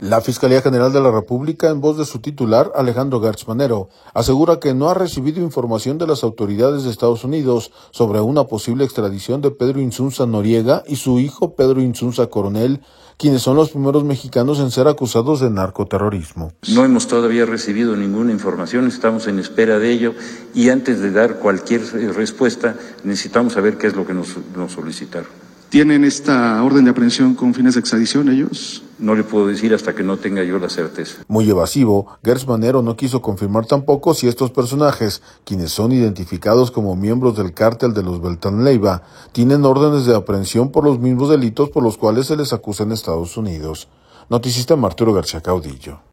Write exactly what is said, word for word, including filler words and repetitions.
La Fiscalía General de la República, en voz de su titular, Alejandro Gertz Manero, asegura que no ha recibido información de las autoridades de Estados Unidos sobre una posible extradición de Pedro Insunza Noriega y su hijo Pedro Insunza Coronel, quienes son los primeros mexicanos en ser acusados de narcoterrorismo. No hemos todavía recibido ninguna información, estamos en espera de ello y antes de dar cualquier respuesta necesitamos saber qué es lo que nos, nos solicitaron. ¿Tienen esta orden de aprehensión con fines de extradición ellos? No le puedo decir hasta que no tenga yo la certeza. Muy evasivo, Gertz Manero no quiso confirmar tampoco si estos personajes, quienes son identificados como miembros del cártel de los Beltrán Leiva, tienen órdenes de aprehensión por los mismos delitos por los cuales se les acusa en Estados Unidos. Noticista Arturo García Caudillo.